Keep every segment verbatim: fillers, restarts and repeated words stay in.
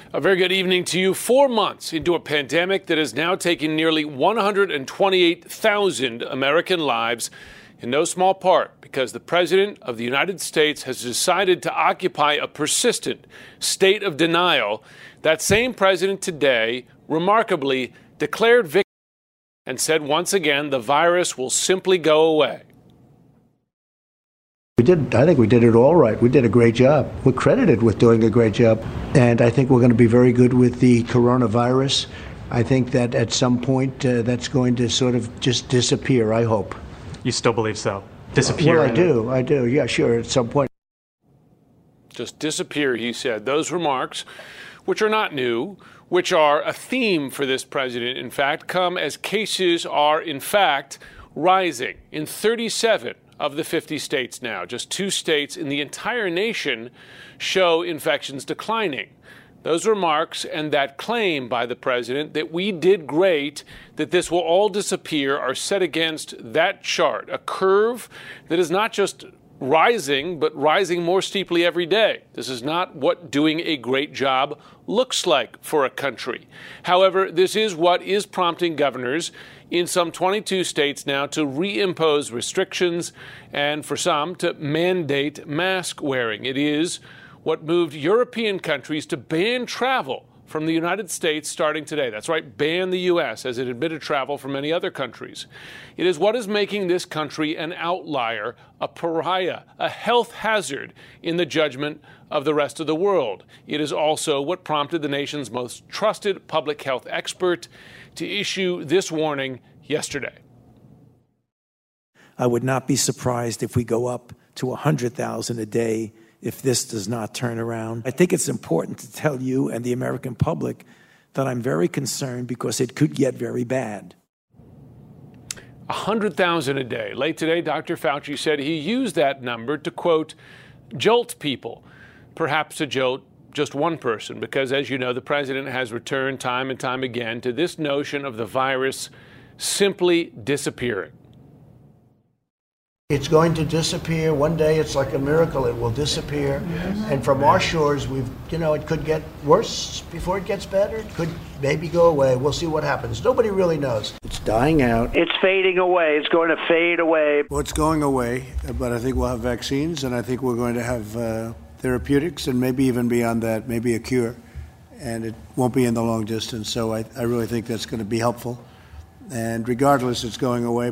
A very good evening to you. Four months into a pandemic that has now taken nearly one hundred twenty-eight thousand American lives, in no small part because the President of the United States has decided to occupy a persistent state of denial. That same president today, remarkably, declared victory and said once again the virus will simply go away. We did, I think we did it all right. We did a great job. We're credited with doing a great job. And I think we're going to be very good with the coronavirus. I think that at some point uh, that's going to sort of just disappear, I hope. You still believe so? Disappear? Well, I do. I do. Yeah, sure. At some point. Just disappear, he said. Those remarks, which are not new, which are a theme for this president, in fact, come as cases are, in fact, rising in thirty-seven of the fifty states now. Just two states in the entire nation show infections declining. Those remarks and that claim by the president that we did great, that this will all disappear, are set against that chart, a curve that is not just rising, but rising more steeply every day. This is not what doing a great job looks like for a country. However, this is what is prompting governors in some twenty-two states now to reimpose restrictions and for some to mandate mask wearing. It is what moved European countries to ban travel from the United States starting today. That's right, ban the U S as it admitted travel from many other countries. It is what is making this country an outlier, a pariah, a health hazard in the judgment of the rest of the world. It is also what prompted the nation's most trusted public health expert to issue this warning yesterday. I would not be surprised if we go up to one hundred thousand a day if this does not turn around. I think it's important to tell you and the American public that I'm very concerned because it could get very bad. one hundred thousand a day. Late today, Doctor Fauci said he used that number to, quote, jolt people, perhaps to jolt just one person, because, as you know, the president has returned time and time again to this notion of the virus simply disappearing. It's going to disappear. One day it's like a miracle. It will disappear. And from our shores, we've, you know, it could get worse before it gets better. It could maybe go away. We'll see what happens. Nobody really knows. It's dying out. It's fading away. It's going to fade away. Well, it's going away, but I think we'll have vaccines, and I think we're going to have uh, therapeutics, and maybe even beyond that, maybe a cure. And it won't be in the long distance. So I, I really think that's going to be helpful. And regardless, it's going away.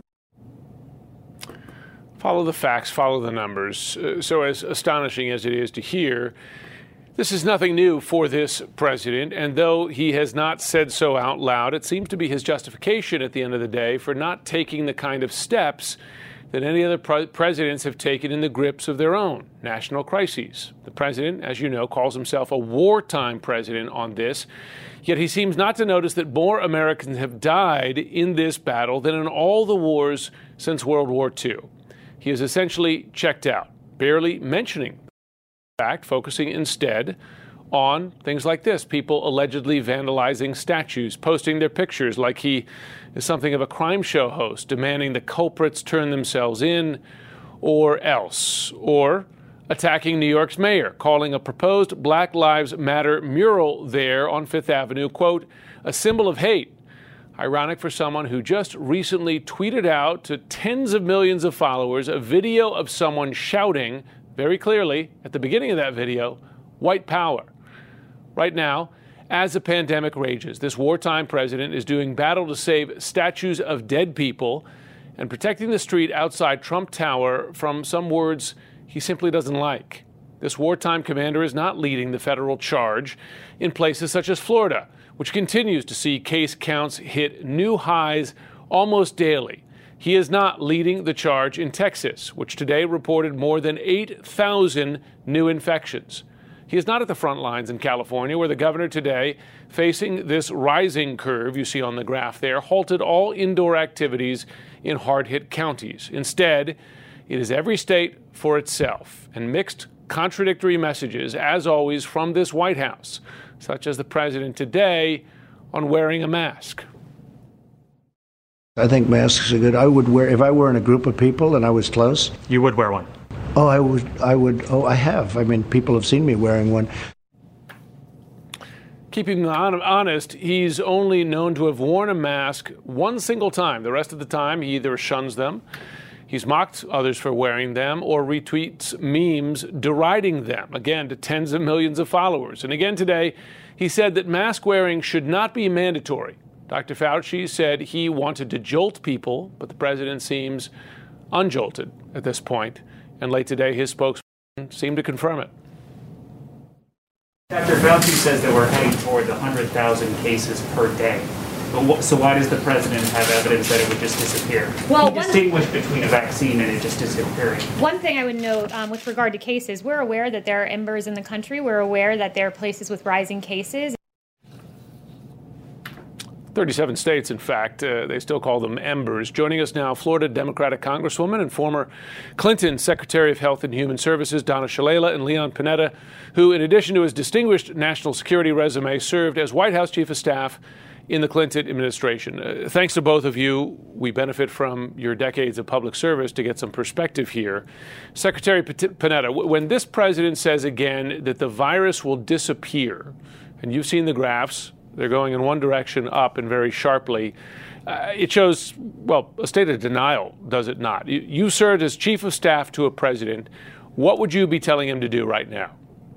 Follow the facts, follow the numbers. Uh, so as astonishing as it is to hear, this is nothing new for this president. And though he has not said so out loud, it seems to be his justification at the end of the day for not taking the kind of steps that any other pre- presidents have taken in the grips of their own national crises. The president, as you know, calls himself a wartime president on this. Yet he seems not to notice that more Americans have died in this battle than in all the wars since World War Two. He is essentially checked out, barely mentioning the fact, focusing instead on things like this, people allegedly vandalizing statues, posting their pictures like he is something of a crime show host, demanding the culprits turn themselves in or else, or attacking New York's mayor, calling a proposed Black Lives Matter mural there on Fifth Avenue, quote, a symbol of hate. Ironic for someone who just recently tweeted out to tens of millions of followers a video of someone shouting very clearly at the beginning of that video, white power. Right now, as the pandemic rages, this wartime president is doing battle to save statues of dead people and protecting the street outside Trump Tower from some words he simply doesn't like. This wartime commander is not leading the federal charge in places such as Florida, which continues to see case counts hit new highs almost daily. He is not leading the charge in Texas, which today reported more than eight thousand new infections. He is not at the front lines in California, where the governor today, facing this rising curve you see on the graph there, halted all indoor activities in hard-hit counties. Instead, it is every state for itself, and mixed contradictory messages, as always, from this White House, such as the president today on wearing a mask. I think masks are good. I would wear, if I were in a group of people and I was close. You would wear one? Oh, I would, I would, oh, I have. I mean, people have seen me wearing one. keeping him honest, he's only known to have worn a mask one single time. The rest of the time, he either shuns them, he's mocked others for wearing them, or retweets memes deriding them, again, to tens of millions of followers. And again today, he said that mask wearing should not be mandatory. Doctor Fauci said he wanted to jolt people, but the president seems unjolted at this point. And late today, his spokesman seemed to confirm it. Doctor Fauci says that we're heading toward one hundred thousand cases per day. But wh- so why does the president have evidence that it would just disappear? Well, Can you distinguish between a vaccine and it just disappearing? One thing I would note um, with regard to cases, we're aware that there are embers in the country. We're aware that there are places with rising cases. thirty-seven states, in fact, uh, they still call them embers. Joining us now, Florida Democratic Congresswoman and former Clinton Secretary of Health and Human Services, Donna Shalala, and Leon Panetta, who, in addition to his distinguished national security resume, served as White House Chief of Staff in the Clinton administration. Uh, thanks to both of you. We benefit from your decades of public service to get some perspective here. Secretary Panetta, w- when this president says again that the virus will disappear, and you've seen the graphs, they're going in one direction up and very sharply. Uh, it shows, well, a state of denial, does it not? You, you served as chief of staff to a president. What would you be telling him to do right now?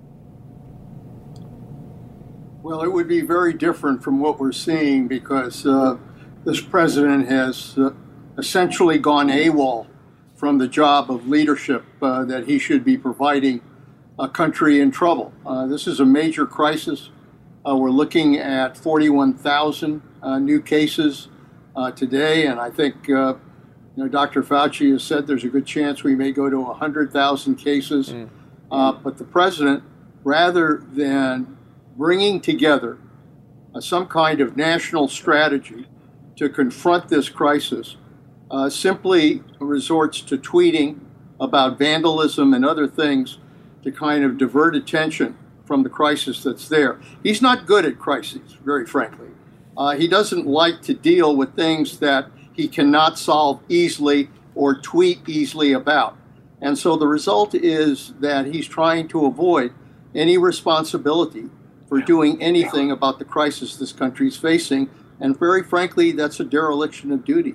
Well, it would be very different from what we're seeing because uh, this president has uh, essentially gone AWOL from the job of leadership uh, that he should be providing a country in trouble. Uh, this is a major crisis. Uh, we're looking at forty-one thousand uh, new cases uh, today, and I think uh, you know, Doctor Fauci has said there's a good chance we may go to one hundred thousand cases. Mm. Uh, but the president, rather than bringing together uh, some kind of national strategy to confront this crisis, uh, simply resorts to tweeting about vandalism and other things to kind of divert attention from the crisis that's there. He's not good at crises, very frankly. Uh, he doesn't like to deal with things that he cannot solve easily or tweet easily about. And so the result is that he's trying to avoid any responsibility for doing anything about the crisis this country is facing. And very frankly, that's a dereliction of duty.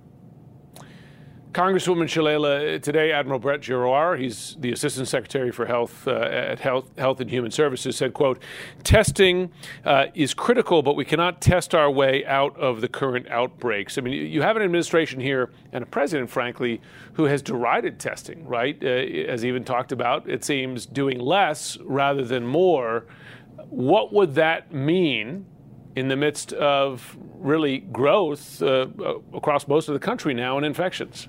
Congresswoman Shalala, today Admiral Brett Giroir, he's the Assistant Secretary for Health uh, at Health, Health and Human Services, said, quote, testing uh, is critical, but we cannot test our way out of the current outbreaks. I mean, you have an administration here and a president, frankly, who has derided testing, right? Uh, as even talked about, it seems doing less rather than more. What would that mean in the midst of really growth uh, across most of the country now in infections?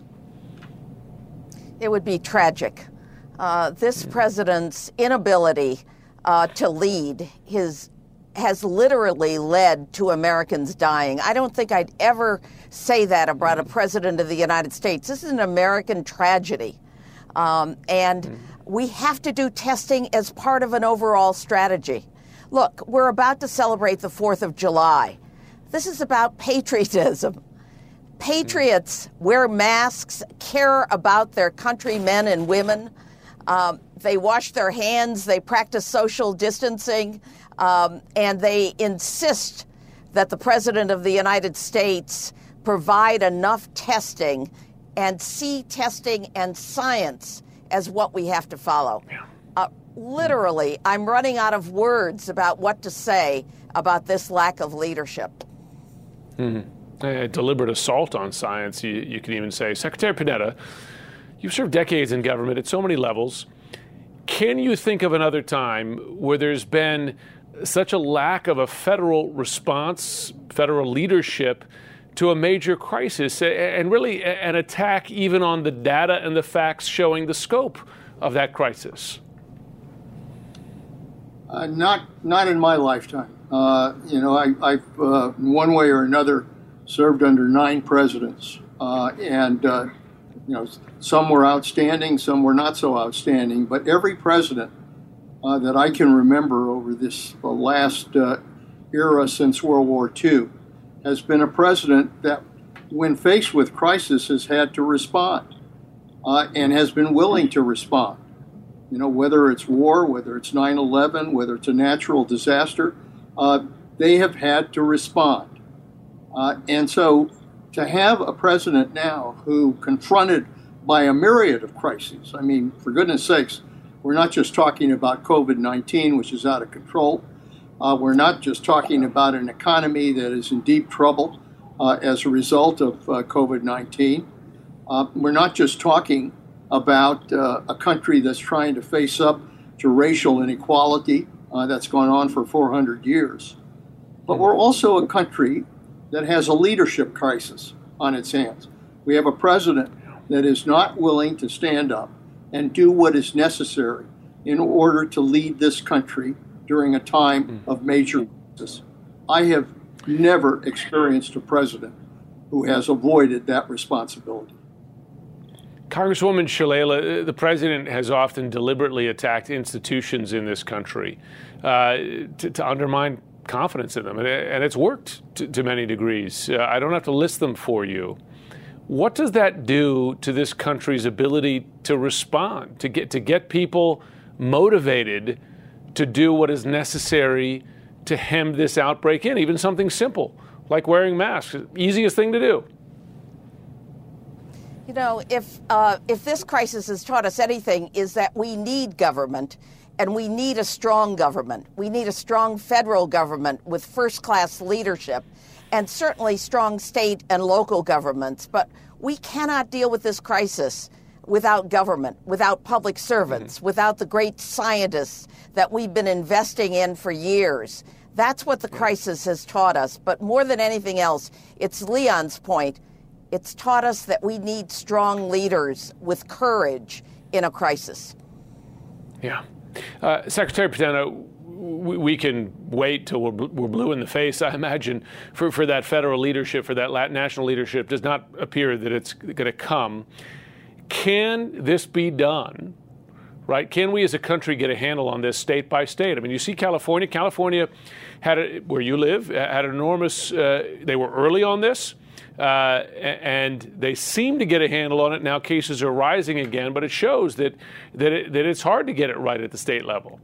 It would be tragic. Uh, this president's inability uh, to lead his has literally led to Americans dying. I don't think I'd ever say that about a president of the United States. This is an American tragedy. Um, and we have to do testing as part of an overall strategy. Look, we're about to celebrate the fourth of July. This is about patriotism. Patriots wear masks, care about their countrymen and women. Um, they wash their hands, they practice social distancing, um, and they insist that the President of the United States provide enough testing and see testing and science as what we have to follow. Uh, literally, I'm running out of words about what to say about this lack of leadership. Mm-hmm. A deliberate assault on science, you, you can even say. Secretary Panetta, you've served decades in government at so many levels. Can you think of another time where there's been such a lack of a federal response, federal leadership to a major crisis, and really an attack even on the data and the facts showing the scope of that crisis? Uh, not not in my lifetime. Uh, you know, I, I've uh, in one way or another served under nine presidents, uh, and uh, you know, some were outstanding, some were not so outstanding. But every president uh, that I can remember over this uh, last uh, era since World War Two has been a president that, when faced with crisis, has had to respond uh, and has been willing to respond. You know, whether it's war, whether it's nine eleven, whether it's a natural disaster, uh, they have had to respond. Uh, and so to have a president now who, confronted by a myriad of crises, I mean, for goodness sakes, we're not just talking about COVID nineteen, which is out of control. Uh, we're not just talking about an economy that is in deep trouble uh, as a result of uh, COVID nineteen. Uh, we're not just talking about uh, a country that's trying to face up to racial inequality uh, that's gone on for four hundred years. But we're also a country that has a leadership crisis on its hands. We have a president that is not willing to stand up and do what is necessary in order to lead this country during a time of major crisis. I have never experienced a president who has avoided that responsibility. Congresswoman Shalala, the president has often deliberately attacked institutions in this country uh, to, to undermine confidence in them, and, and it's worked to, to many degrees. Uh, I don't have to list them for you. What does that do to this country's ability to respond, to get to get people motivated to do what is necessary to hem this outbreak in, even something simple like wearing masks, easiest thing to do? You know, if uh, if this crisis has taught us anything, is that we need government, and we need a strong government. We need a strong federal government with first-class leadership, and certainly strong state and local governments. But we cannot deal with this crisis without government, without public servants, mm-hmm. without the great scientists that we've been investing in for years. That's what the crisis has taught us. But more than anything else, it's Leon's point. It's taught us that we need strong leaders with courage in a crisis. Yeah. Uh, Secretary Panetta, we, we can wait till we're, we're blue in the face, I imagine, for, for that federal leadership, for that national leadership. Does not appear that it's going to come. Can this be done, right? Can we as a country get a handle on this state by state? I mean, you see California. California had, a, where you live, had an enormous, uh, they were early on this. Uh, and they seem to get a handle on it. Now cases are rising again, but it shows that that, it, that it's hard to get it right at the state level.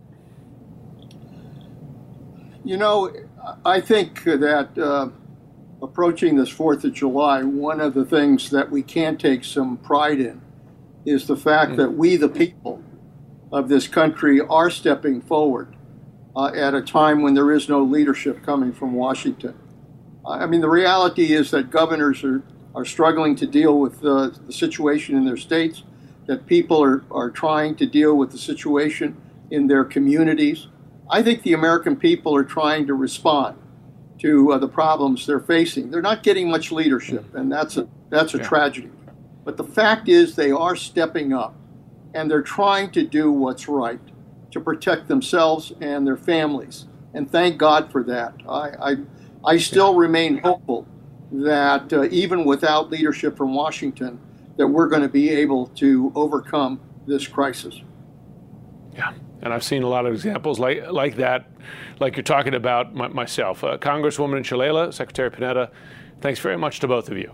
You know, I think that uh, approaching this fourth of July, one of the things that we can take some pride in is the fact mm-hmm. that we, the people of this country, are stepping forward uh, at a time when there is no leadership coming from Washington. I mean, the reality is that governors are, are struggling to deal with uh, the situation in their states, that people are, are trying to deal with the situation in their communities. I think the American people are trying to respond to uh, the problems they're facing. They're not getting much leadership, and that's a, that's a yeah. tragedy. But the fact is they are stepping up, and they're trying to do what's right to protect themselves and their families. And thank God for that. I, I I still remain hopeful that uh, even without leadership from Washington, that we're going to be able to overcome this crisis. Yeah, and I've seen a lot of examples like like that, like you're talking about my, myself. Uh, Congresswoman Shalala, Secretary Panetta, thanks very much to both of you.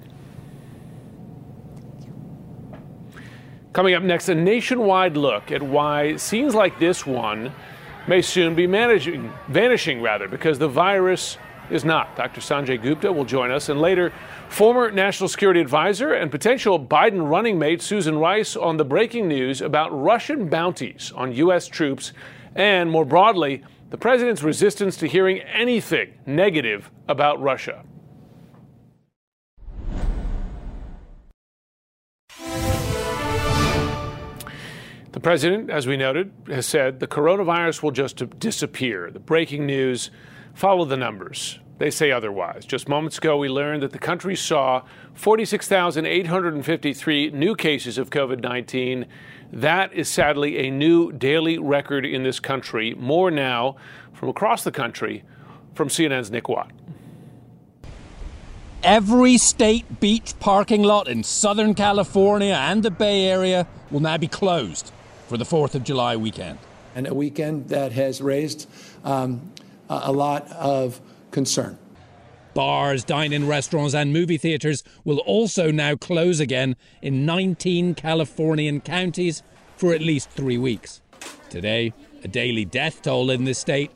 Coming up next, a nationwide look at why scenes like this one may soon be managing, vanishing, rather, because the virus is not. Doctor Sanjay Gupta will join us, and later, former National Security Advisor and potential Biden running mate Susan Rice on the breaking news about Russian bounties on U S troops, and more broadly, the president's resistance to hearing anything negative about Russia. The president, as we noted, has said the coronavirus will just disappear. The breaking news: follow the numbers. They say otherwise. Just moments ago, we learned that the country saw forty-six thousand eight hundred fifty-three new cases of COVID nineteen. That is sadly a new daily record in this country. More now from across the country from C N N's Nick Watt. Every state beach parking lot in Southern California and the Bay Area will now be closed for the fourth of July weekend. And a weekend that has raised um, a lot of concern. Bars, dine-in restaurants and movie theaters will also now close again in nineteen Californian counties for at least three weeks. Today, a daily death toll in this state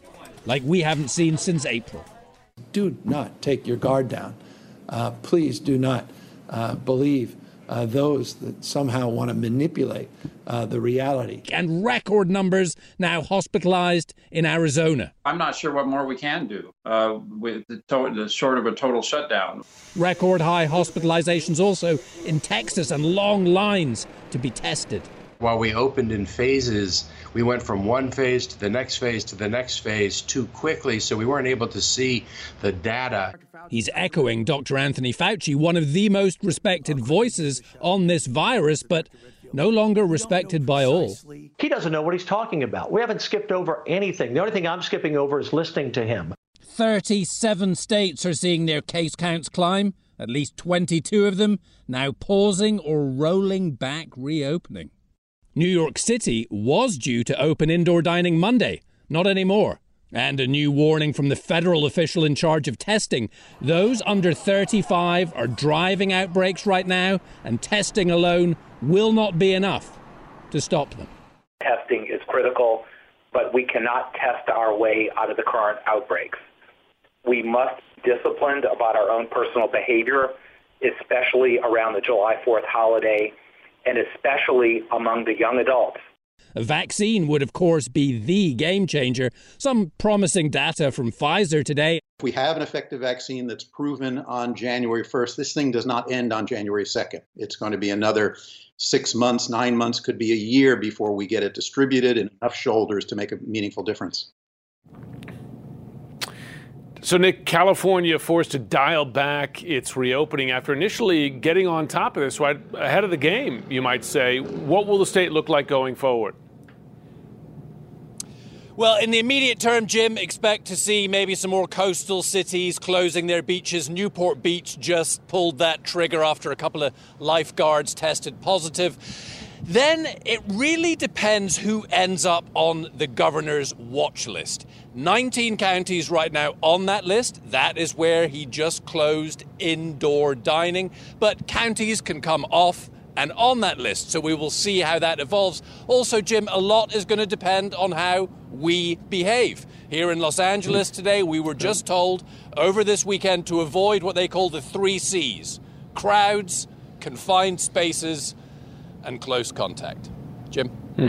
like we haven't seen since April. Do not take your guard down. Uh, please do not uh, believe uh, those that somehow want to manipulate uh, the reality. And record numbers now hospitalized in Arizona. I'm not sure what more we can do uh, with the, to- the short of a total shutdown. Record high hospitalizations also in Texas and long lines to be tested. While we opened in phases, we went from one phase to the next phase to the next phase too quickly, so we weren't able to see the data. He's echoing Doctor Anthony Fauci, one of the most respected voices on this virus, but no longer respected by all. He doesn't know what he's talking about. We haven't skipped over anything. The only thing I'm skipping over is listening to him. thirty-seven states are seeing their case counts climb, at least twenty-two of them now pausing or rolling back reopening. New York City was due to open indoor dining Monday, not anymore. And a new warning from the federal official in charge of testing. Those under thirty-five are driving outbreaks right now, and testing alone will not be enough to stop them. Testing is critical, but we cannot test our way out of the current outbreaks. We must be disciplined about our own personal behavior, especially around the July fourth holiday, and especially among the young adults. A vaccine would, of course, be the game changer. Some promising data from Pfizer today. If we have an effective vaccine that's proven on January first, this thing does not end on January second. It's going to be another six months, nine months, could be a year before we get it distributed in enough shoulders to make a meaningful difference. So, Nick, California forced to dial back its reopening after initially getting on top of this right ahead of the game, you might say. What will the state look like going forward? Well, in the immediate term, Jim, expect to see maybe some more coastal cities closing their beaches. Newport Beach just pulled that trigger after a couple of lifeguards tested positive. Then it really depends who ends up on the governor's watch list. nineteen counties right now on that list. That is where he just closed indoor dining. But counties can come off and on that list, so we will see how that evolves. Also, Jim, a lot is going to depend on how we behave. Here in Los Angeles today, we were just told over this weekend to avoid what they call the three C's: crowds, confined spaces, and close contact. Jim? Hmm.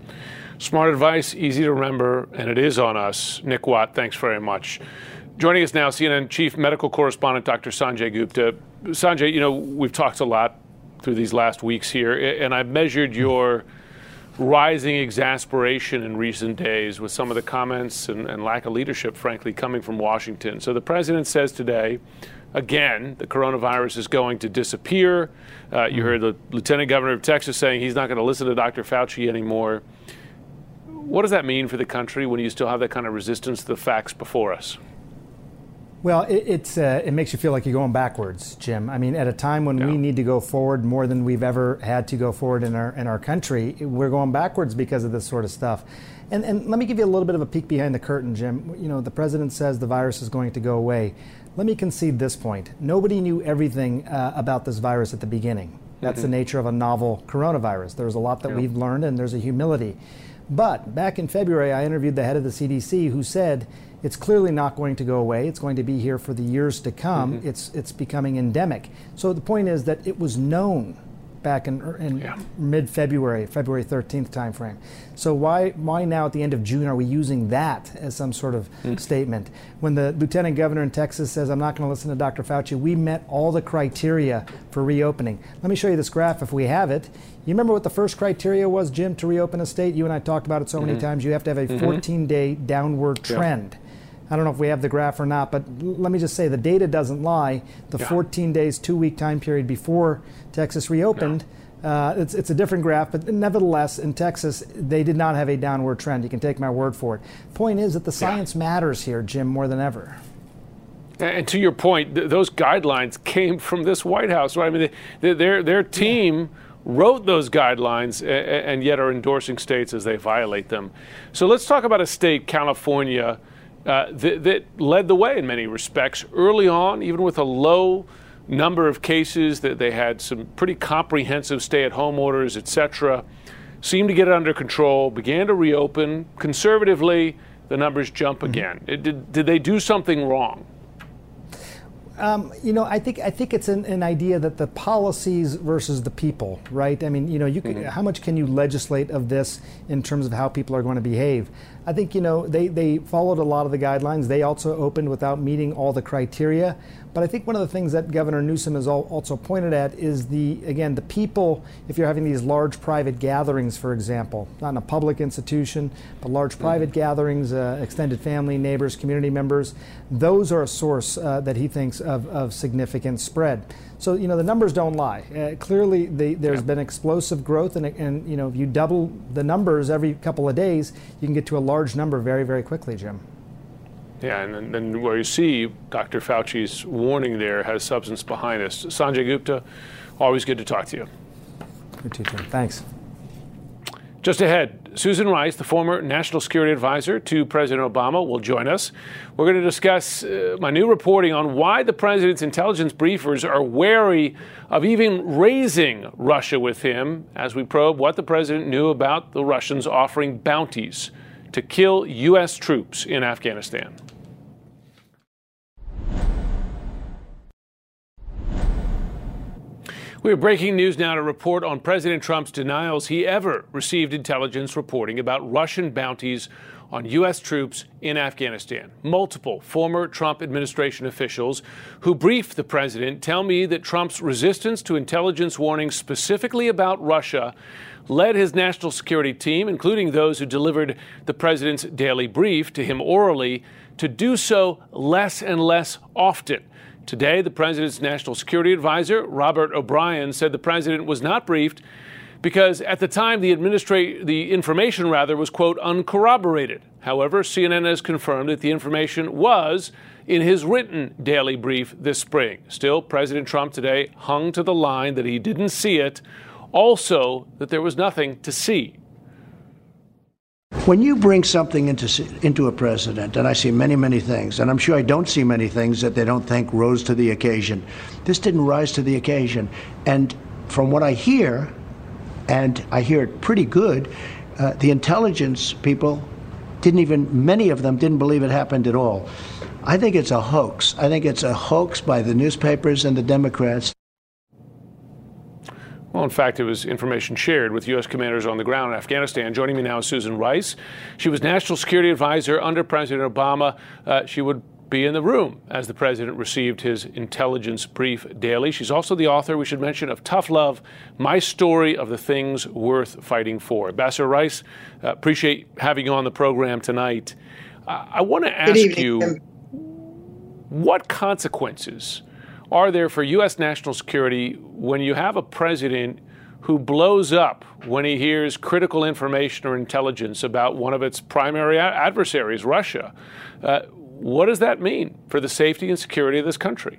Smart advice, easy to remember, and it is on us. Nick Watt, thanks very much. Joining us now, C N N Chief Medical Correspondent Doctor Sanjay Gupta. Sanjay, you know, we've talked a lot through these last weeks here, and I've measured your rising exasperation in recent days with some of the comments and, and lack of leadership, frankly, coming from Washington. So the president says today, again, the coronavirus is going to disappear. Uh, you heard the Lieutenant Governor of Texas saying he's not going to listen to Doctor Fauci anymore. What does that mean for the country when you still have that kind of resistance to the facts before us? Well, it, it's uh, it makes you feel like you're going backwards, Jim. I mean, at a time when yeah. we need to go forward more than we've ever had to go forward in our in our country, we're going backwards because of this sort of stuff. And and let me give you a little bit of a peek behind the curtain, Jim. You know, the president says the virus is going to go away. Let me concede this point. Nobody knew everything uh, about this virus at the beginning. That's mm-hmm. the nature of a novel coronavirus. There's a lot that yeah. we've learned, and there's a humility. But back in February, I interviewed the head of the C D C who said it's clearly not going to go away. It's going to be here for the years to come. Mm-hmm. It's it's becoming endemic. So the point is that it was known back in, in yeah. mid-February, February thirteenth timeframe. So why why now at the end of June are we using that as some sort of mm. statement? When the lieutenant governor in Texas says, I'm not going to listen to Doctor Fauci, we met all the criteria for reopening. Let me show you this graph if we have it. You remember what the first criteria was, Jim, to reopen a state? You and I talked about it so mm-hmm. many times. You have to have a mm-hmm. fourteen-day downward trend. Yeah. I don't know if we have the graph or not, but let me just say the data doesn't lie. The yeah. fourteen days, two-week time period before Texas reopened, no. uh, it's, it's a different graph, but nevertheless, in Texas, they did not have a downward trend. You can take my word for it. Point is that the science yeah. matters here, Jim, more than ever. And to your point, th- those guidelines came from this White House, right? I mean, they, their their team yeah. wrote those guidelines and, and yet are endorsing states as they violate them. So let's talk about a state, California, Uh, that, that led the way in many respects early on, even with a low number of cases. That they had some pretty comprehensive stay-at-home orders, et cetera. Seemed to get it under control, began to reopen conservatively, the numbers jump again? It, did, did they do something wrong? Um, you know, I think I think it's an, an idea that the policies versus the people, right? I mean, you know, you can, mm-hmm. how much can you legislate of this in terms of how people are going to behave? I think, you know, they, they followed a lot of the guidelines. They also opened without meeting all the criteria. But I think one of the things that Governor Newsom has also pointed at is the, again, the people, if you're having these large private gatherings, for example, not in a public institution, but large private mm-hmm. gatherings, uh, extended family, neighbors, community members, those are a source uh, that he thinks of, of significant spread. So, you know, the numbers don't lie. Uh, clearly, the, there's yeah. been explosive growth, and, and, you know, if you double the numbers every couple of days, you can get to a large number very, very quickly, Jim. Yeah, and then where you see Doctor Fauci's warning there has substance behind us. Sanjay Gupta, always good to talk to you. Good to you, Jim. Thanks. Just ahead, Susan Rice, the former National Security Advisor to President Obama, will join us. We're going to discuss uh, my new reporting on why the president's intelligence briefers are wary of even raising Russia with him as we probe what the president knew about the Russians offering bounties to kill U S troops in Afghanistan. We have breaking news now to report on President Trump's denials he ever received intelligence reporting about Russian bounties on U S troops in Afghanistan. Multiple former Trump administration officials who briefed the president tell me that Trump's resistance to intelligence warnings specifically about Russia led his national security team, including those who delivered the president's daily brief to him orally, to do so less and less often. Today, the president's national security advisor, Robert O'Brien, said the president was not briefed because at the time the administra- the information rather was, quote, uncorroborated. However, C N N has confirmed that the information was in his written daily brief this spring. Still, President Trump today hung to the line that he didn't see it, also that there was nothing to see. When you bring something into into a president, and I see many, many things, and I'm sure I don't see many things that they don't think rose to the occasion. This didn't rise to the occasion. And from what I hear, and I hear it pretty good, uh, the intelligence people didn't even, many of them didn't believe it happened at all. I think it's a hoax. I think it's a hoax by the newspapers and the Democrats. Well, in fact, it was information shared with U S commanders on the ground in Afghanistan. Joining me now is Susan Rice. She was National Security Advisor under President Obama. Uh, she would be in the room as the president received his intelligence brief daily. She's also the author, we should mention, of Tough Love, My Story of the Things Worth Fighting For. Ambassador Rice, uh, appreciate having you on the program tonight. Uh, I want to ask you, what consequences are there for U S national security when you have a president who blows up when he hears critical information or intelligence about one of its primary adversaries, Russia? Uh, what does that mean for the safety and security of this country?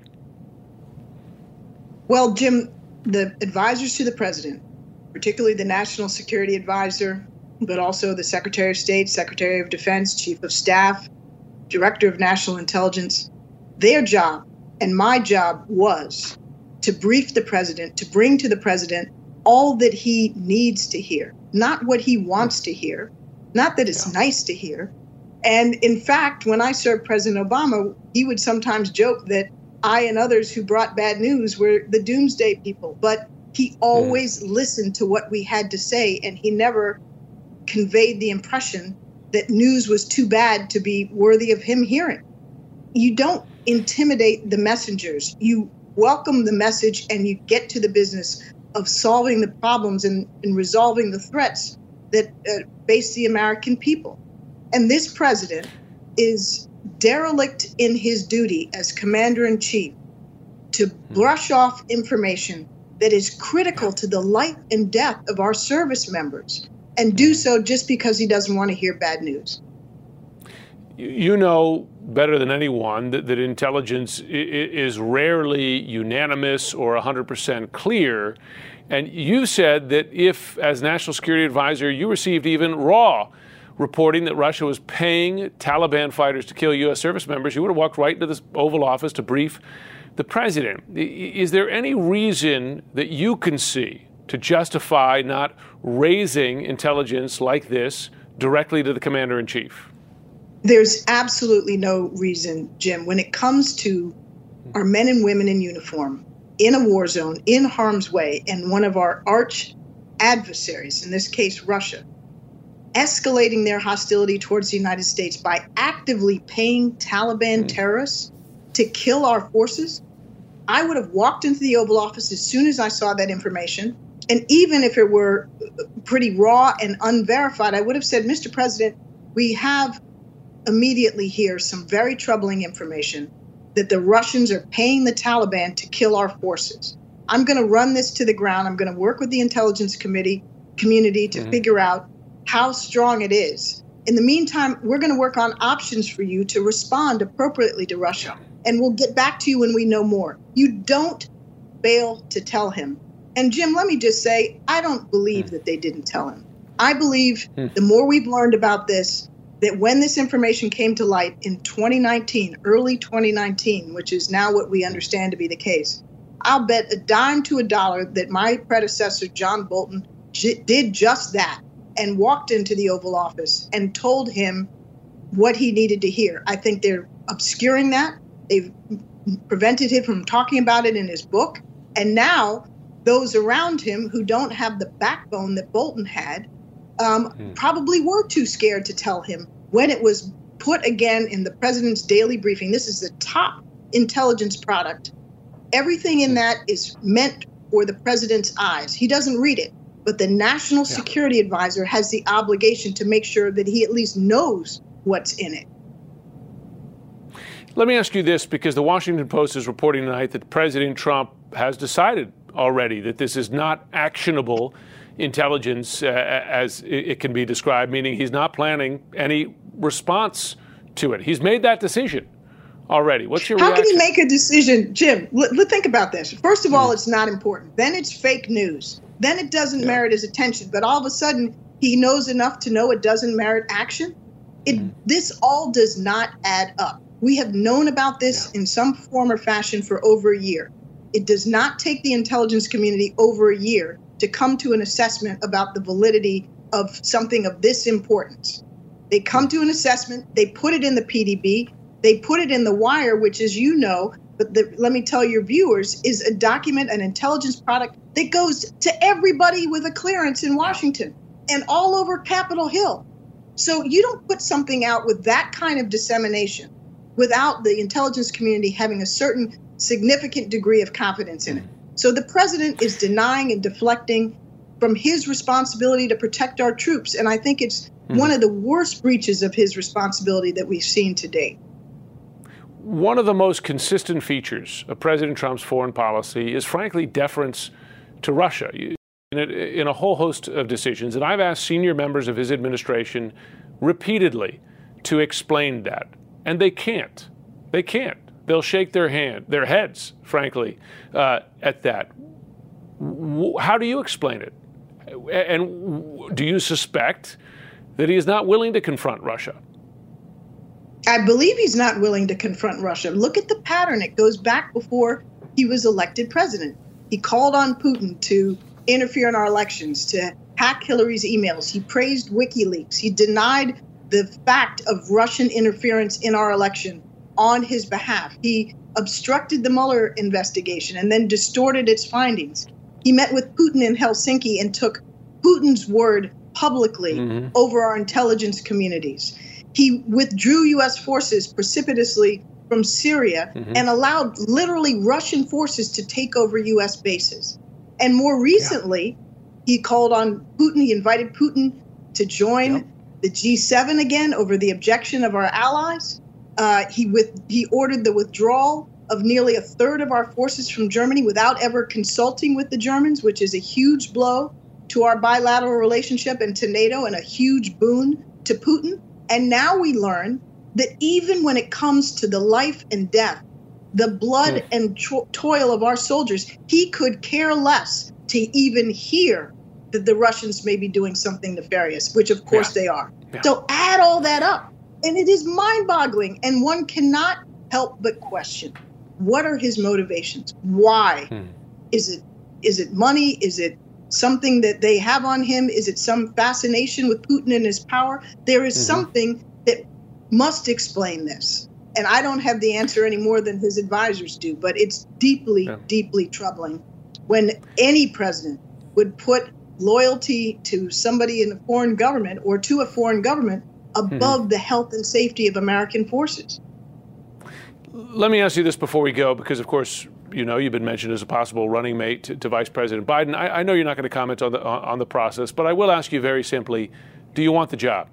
Well, Jim, the advisors to the president, particularly the National Security Advisor, but also the Secretary of State, Secretary of Defense, Chief of Staff, Director of National Intelligence, their job and my job was to brief the president, to bring to the president all that he needs to hear, not what he wants to hear, not that it's yeah. nice to hear. And in fact, when I served President Obama, he would sometimes joke that I and others who brought bad news were the doomsday people. But he always mm. listened to what we had to say, and he never conveyed the impression that news was too bad to be worthy of him hearing. You don't intimidate the messengers. You welcome the message and you get to the business of solving the problems and, and resolving the threats that uh, face the American people. And this president is derelict in his duty as commander-in-chief to brush off information that is critical to the life and death of our service members, and do so just because he doesn't want to hear bad news. You know better than anyone that, that intelligence is rarely unanimous or one hundred percent clear. And you said that if, as National Security Advisor, you received even raw reporting that Russia was paying Taliban fighters to kill U S service members, you would have walked right into the Oval Office to brief the president. Is there any reason that you can see to justify not raising intelligence like this directly to the commander-in-chief? There's absolutely no reason, Jim, when it comes to our men and women in uniform, in a war zone, in harm's way, and one of our arch adversaries, in this case, Russia, escalating their hostility towards the United States by actively paying Taliban terrorists to kill our forces. I would have walked into the Oval Office as soon as I saw that information. And even if it were pretty raw and unverified, I would have said, Mister President, we have immediately here some very troubling information that the Russians are paying the Taliban to kill our forces. I'm going to run this to the ground. I'm going to work with the intelligence committee community to mm-hmm. figure out how strong it is. In the meantime, we're going to work on options for you to respond appropriately to Russia. And we'll get back to you when we know more. You don't fail to tell him. And Jim, let me just say, I don't believe mm. that they didn't tell him. I believe mm. the more we've learned about this, that when this information came to light in twenty nineteen, early twenty nineteen, which is now what we understand to be the case, I'll bet a dime to a dollar that my predecessor, John Bolton, j- did just that and walked into the Oval Office and told him what he needed to hear. I think they're obscuring that. They've prevented him from talking about it in his book. And now those around him who don't have the backbone that Bolton had um, mm. probably were too scared to tell him when it was put again in the president's daily briefing. This is the top intelligence product. Everything in that is meant for the president's eyes. He doesn't read it, but the National yeah. Security Advisor has the obligation to make sure that he at least knows what's in it. Let me ask you this, because the Washington Post is reporting tonight that President Trump has decided already that this is not actionable intelligence uh, as it can be described, meaning he's not planning any response to it. He's made that decision already. What's your How reaction? can he make a decision, Jim? L- think about this. First of all, mm. it's not important. Then it's fake news. Then it doesn't yeah. merit his attention. But all of a sudden, he knows enough to know it doesn't merit action. It, mm. This all does not add up. We have known about this yeah. in some form or fashion for over a year. It does not take the intelligence community over a year to come to an assessment about the validity of something of this importance. They come to an assessment, they put it in the P D B, they put it in the Wire, which, as you know, but the, let me tell your viewers, is a document, an intelligence product that goes to everybody with a clearance in Washington and all over Capitol Hill. So you don't put something out with that kind of dissemination without the intelligence community having a certain significant degree of confidence in it. So the president is denying and deflecting from his responsibility to protect our troops. And I think it's mm-hmm. one of the worst breaches of his responsibility that we've seen to date. One of the most consistent features of President Trump's foreign policy is, frankly, deference to Russia in a, in a whole host of decisions. And I've asked senior members of his administration repeatedly to explain that. And they can't. They can't. They'll shake their hand, their heads, frankly, uh, at that. How do you explain it? And do you suspect that he is not willing to confront Russia? I believe he's not willing to confront Russia. Look at the pattern. It goes back before he was elected president. He called on Putin to interfere in our elections, to hack Hillary's emails. He praised WikiLeaks. He denied the fact of Russian interference in our election on his behalf. He obstructed the Mueller investigation and then distorted its findings. He met with Putin in Helsinki and took Putin's word publicly mm-hmm. over our intelligence communities. He withdrew U S forces precipitously from Syria mm-hmm. and allowed literally Russian forces to take over U S bases. And more recently, yeah. he called on Putin, he invited Putin to join yep. the G seven again over the objection of our allies. Uh, he with he ordered the withdrawal of nearly a third of our forces from Germany without ever consulting with the Germans, which is a huge blow to our bilateral relationship and to NATO and a huge boon to Putin. And now we learn that even when it comes to the life and death, the blood mm. and to- toil of our soldiers, he could care less to even hear that the Russians may be doing something nefarious, which of course yeah. they are. Yeah. So add all that up. And it is mind-boggling, and one cannot help but question, what are his motivations? Why? Hmm. Is it is it money? Is it something that they have on him? Is it some fascination with Putin and his power? There is mm-hmm. something that must explain this. And I don't have the answer any more than his advisors do, but it's deeply, yeah. deeply troubling when any president would put loyalty to somebody in a foreign government or to a foreign government above mm-hmm. the health and safety of American forces. Let me ask you this before we go, because, of course, you know, you've been mentioned as a possible running mate to, to Vice President Biden. I, I know you're not going to comment on the on the process, but I will ask you very simply, do you want the job?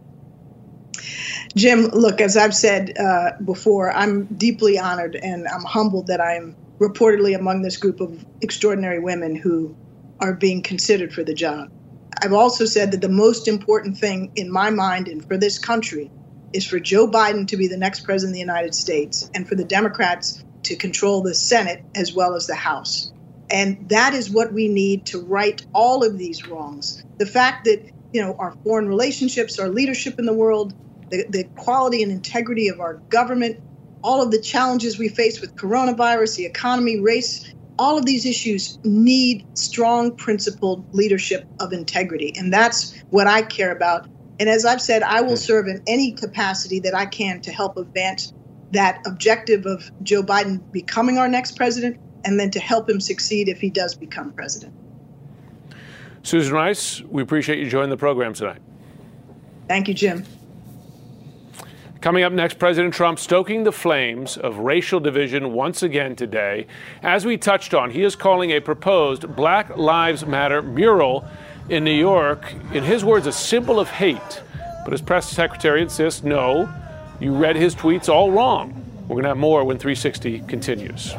Jim, look, as I've said uh, before, I'm deeply honored and I'm humbled that I am reportedly among this group of extraordinary women who are being considered for the job. I've also said that the most important thing in my mind and for this country is for Joe Biden to be the next president of the United States and for the Democrats to control the Senate as well as the House. And that is what we need to right all of these wrongs. The fact that, you know, our foreign relationships, our leadership in the world, the, the quality and integrity of our government, all of the challenges we face with coronavirus, the economy, race, all of these issues need strong, principled leadership of integrity. And that's what I care about. And as I've said, I will serve in any capacity that I can to help advance that objective of Joe Biden becoming our next president, and then to help him succeed if he does become president. Susan Rice, we appreciate you joining the program tonight. Thank you, Jim. Coming up next, President Trump stoking the flames of racial division once again today. As we touched on, he is calling a proposed Black Lives Matter mural in New York, in his words, a symbol of hate. But his press secretary insists, no, you read his tweets all wrong. We're going to have more when three sixty continues.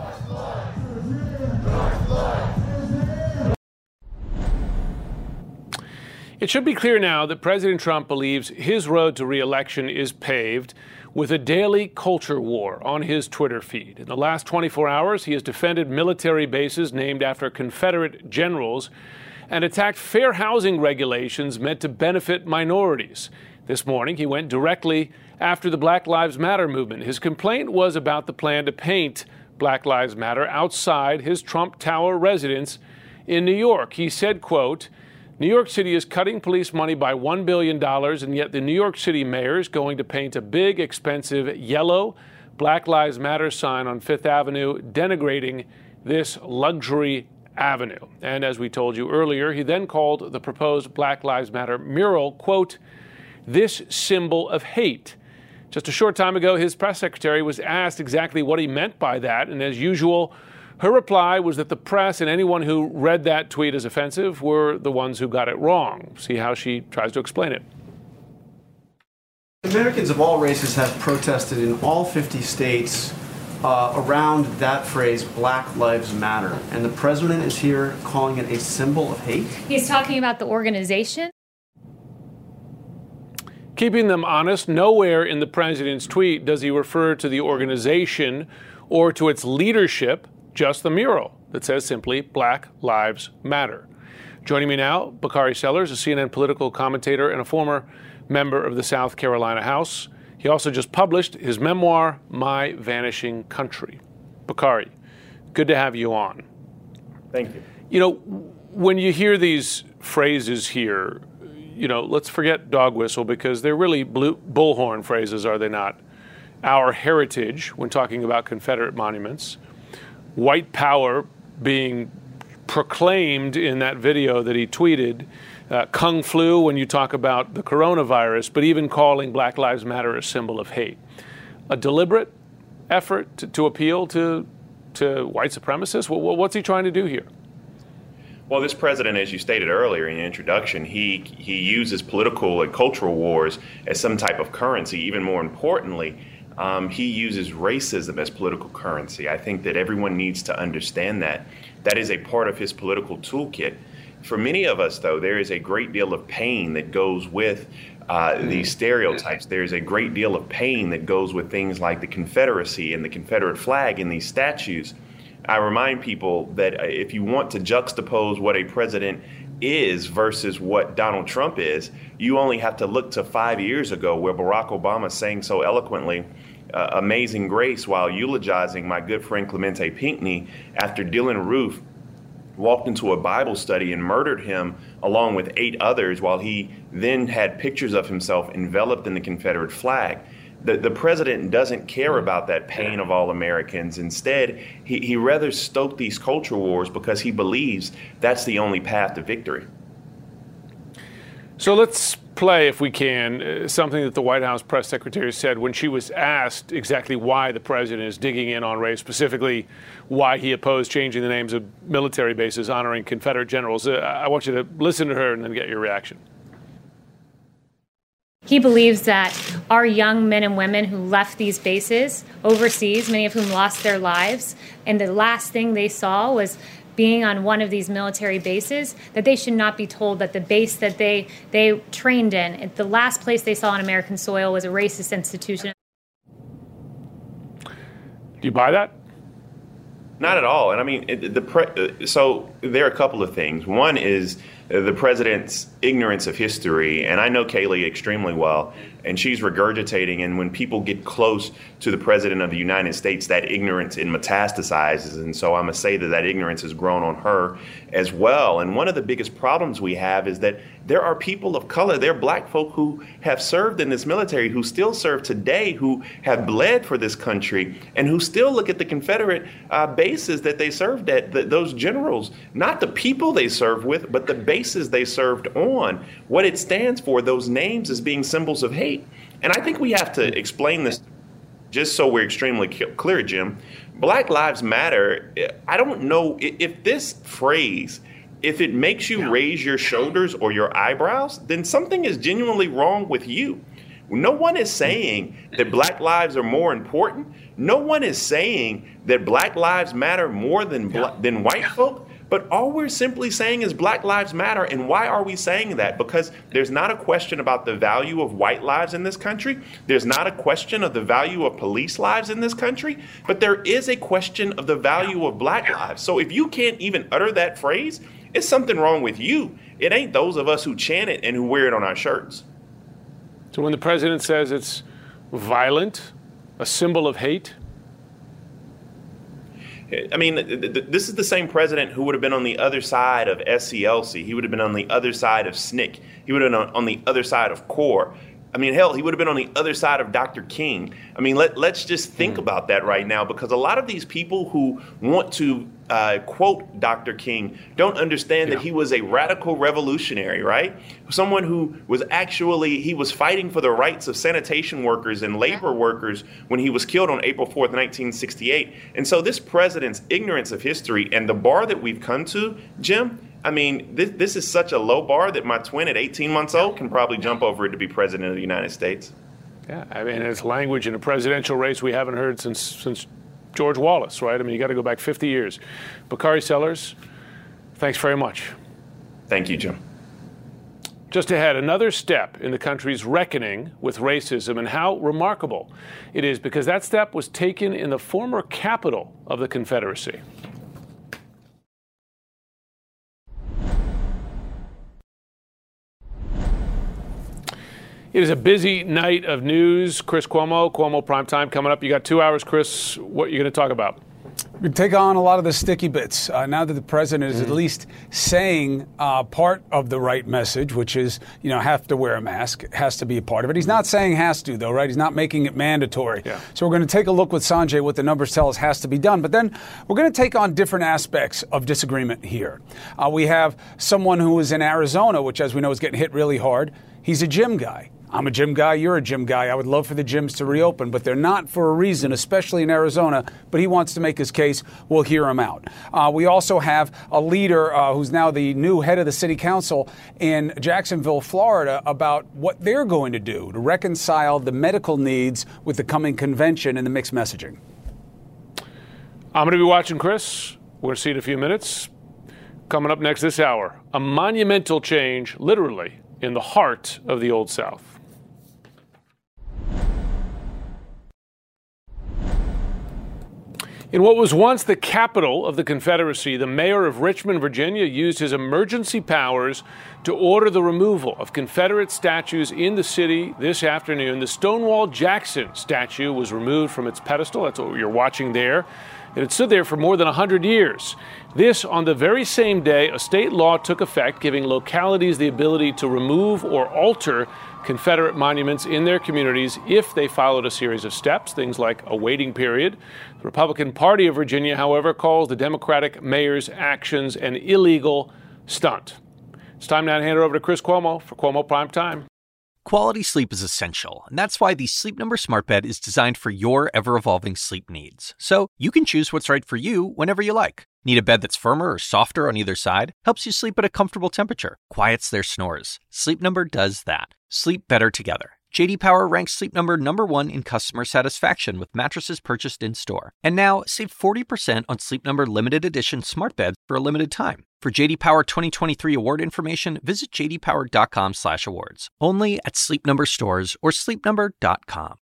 It should be clear now that President Trump believes his road to re-election is paved with a daily culture war on his Twitter feed. In the last twenty-four hours, he has defended military bases named after Confederate generals and attacked fair housing regulations meant to benefit minorities. This morning, he went directly after the Black Lives Matter movement. His complaint was about the plan to paint Black Lives Matter outside his Trump Tower residence in New York. He said, quote, New York City is cutting police money by one billion dollars, and yet the New York City mayor is going to paint a big, expensive yellow Black Lives Matter sign on Fifth Avenue, denigrating this luxury avenue. And as we told you earlier, he then called the proposed Black Lives Matter mural, quote, this symbol of hate. Just a short time ago, his press secretary was asked exactly what he meant by that, and as usual, her reply was that the press and anyone who read that tweet as offensive were the ones who got it wrong. See how she tries to explain it. Americans of all races have protested in all fifty states uh, around that phrase, Black Lives Matter. And the president is here calling it a symbol of hate? He's talking about the organization. Keeping them honest, nowhere in the president's tweet does he refer to the organization or to its leadership, just the mural that says simply Black Lives Matter. Joining me now, Bakari Sellers, a C N N political commentator and a former member of the South Carolina House. He also just published his memoir, My Vanishing Country. Bakari, good to have you on. Thank you. You know, when you hear these phrases here, you know, let's forget dog whistle because they're really blue, bullhorn phrases, are they not? Our heritage, when talking about Confederate monuments. White power being proclaimed in that video that he tweeted. Uh, Kung flu when you talk about the coronavirus, but even calling Black Lives Matter a symbol of hate. A deliberate effort to, to appeal to, to white supremacists? Well, what's he trying to do here? Well, this president, as you stated earlier in your introduction, he he uses political and cultural wars as some type of currency. Even more importantly, um, he uses racism as political currency. I think that everyone needs to understand that. That is a part of his political toolkit. For many of us, though, there is a great deal of pain that goes with uh, these stereotypes. There is a great deal of pain that goes with things like the Confederacy and the Confederate flag and these statues. I remind people that if you want to juxtapose what a president is versus what Donald Trump is, you only have to look to five years ago where Barack Obama sang so eloquently uh, Amazing Grace while eulogizing my good friend Clemente Pinckney after Dylan Roof walked into a Bible study and murdered him along with eight others while he then had pictures of himself enveloped in the Confederate flag. The, the president doesn't care about that pain of all Americans. Instead, he, he rather stoke these culture wars because he believes that's the only path to victory. So let's play, if we can, uh, something that the White House press secretary said when she was asked exactly why the president is digging in on race, specifically why he opposed changing the names of military bases honoring Confederate generals. Uh, I want you to listen to her and then get your reaction. He believes that our young men and women who left these bases overseas, many of whom lost their lives, and the last thing they saw was being on one of these military bases, that they should not be told that the base that they they trained in, the last place they saw on American soil, was a racist institution. Do you buy that? Not at all. And I mean, it, the pre- so there are a couple of things. One is the president's ignorance of history, and I know Kayleigh extremely well, and she's regurgitating, and when people get close to the president of the United States, that ignorance it metastasizes, and so I'm going to say that that ignorance has grown on her as well. And one of the biggest problems we have is that there are people of color, there are black folk who have served in this military, who still serve today, who have bled for this country, and who still look at the Confederate uh, bases that they served at, the, those generals, not the people they served with, but the bases they served on, what it stands for, those names as being symbols of hate. And I think we have to explain this just so we're extremely clear, Jim. Black Lives Matter, I don't know if this phrase, if it makes you raise your shoulders or your eyebrows, then something is genuinely wrong with you. No one is saying that black lives are more important. No one is saying that black lives matter more than bla- than white folk. But all we're simply saying is black lives matter. And why are we saying that? Because there's not a question about the value of white lives in this country. There's not a question of the value of police lives in this country. But there is a question of the value of black lives. So if you can't even utter that phrase, it's something wrong with you. It ain't those of us who chant it and who wear it on our shirts. So when the president says it's violent, a symbol of hate, I mean, this is the same president who would have been on the other side of S C L C. He would have been on the other side of S N C C. He would have been on the other side of CORE. I mean, hell, he would have been on the other side of Doctor King. I mean, let, let's just think mm. about that right now, because a lot of these people who want to uh, quote Doctor King don't understand yeah. that he was a radical revolutionary, right? Someone who was actually, he was fighting for the rights of sanitation workers and labor workers when he was killed on April fourth, nineteen sixty-eight. And so this president's ignorance of history and the bar that we've come to, Jim, I mean, this, this is such a low bar that my twin at eighteen months old can probably jump over it to be president of the United States. Yeah, I mean, it's language in a presidential race we haven't heard since since George Wallace, right? I mean, you got to go back fifty years. Bakari Sellers, thanks very much. Thank you, Jim. Just ahead, another step in the country's reckoning with racism, and how remarkable it is, because that step was taken in the former capital of the Confederacy. It is a busy night of news. Chris Cuomo, Cuomo Primetime coming up. You got two hours, Chris. What are you going to talk about? We take on a lot of the sticky bits. Uh, now that the president is mm-hmm. at least saying uh, part of the right message, which is, you know, have to wear a mask, has to be a part of it. He's not saying has to, though, right? He's not making it mandatory. Yeah. So we're going to take a look with Sanjay what the numbers tell us has to be done. But then we're going to take on different aspects of disagreement here. Uh, we have someone who is in Arizona, which, as we know, is getting hit really hard. He's a gym guy. I'm a gym guy, you're a gym guy. I would love for the gyms to reopen, but they're not for a reason, especially in Arizona. But he wants to make his case. We'll hear him out. Uh, we also have a leader uh, who's now the new head of the city council in Jacksonville, Florida, about what they're going to do to reconcile the medical needs with the coming convention and the mixed messaging. I'm going to be watching, Chris. We're going to see in a few minutes. Coming up next this hour, a monumental change, literally, in the heart of the Old South. In what was once the capital of the Confederacy, the mayor of Richmond, Virginia, used his emergency powers to order the removal of Confederate statues in the city this afternoon. The Stonewall Jackson statue was removed from its pedestal. That's what you're watching there. And it stood there for more than one hundred years. This on the very same day a state law took effect, giving localities the ability to remove or alter Confederate monuments in their communities if they followed a series of steps, things like a waiting period. The Republican Party of Virginia, however, calls the Democratic mayor's actions an illegal stunt. It's time now to hand it over to Chris Cuomo for Cuomo Prime Time. Quality sleep is essential, and that's why the Sleep Number Smart Bed is designed for your ever-evolving sleep needs. So you can choose what's right for you whenever you like. Need a bed that's firmer or softer on either side? Helps you sleep at a comfortable temperature. Quiets their snores. Sleep Number does that. Sleep better together. J D Power ranks Sleep Number number one in customer satisfaction with mattresses purchased in-store. And now, save forty percent on Sleep Number limited edition smart beds for a limited time. For J D Power twenty twenty-three award information, visit j d power dot com slash awards. Only at Sleep Number stores or sleep number dot com.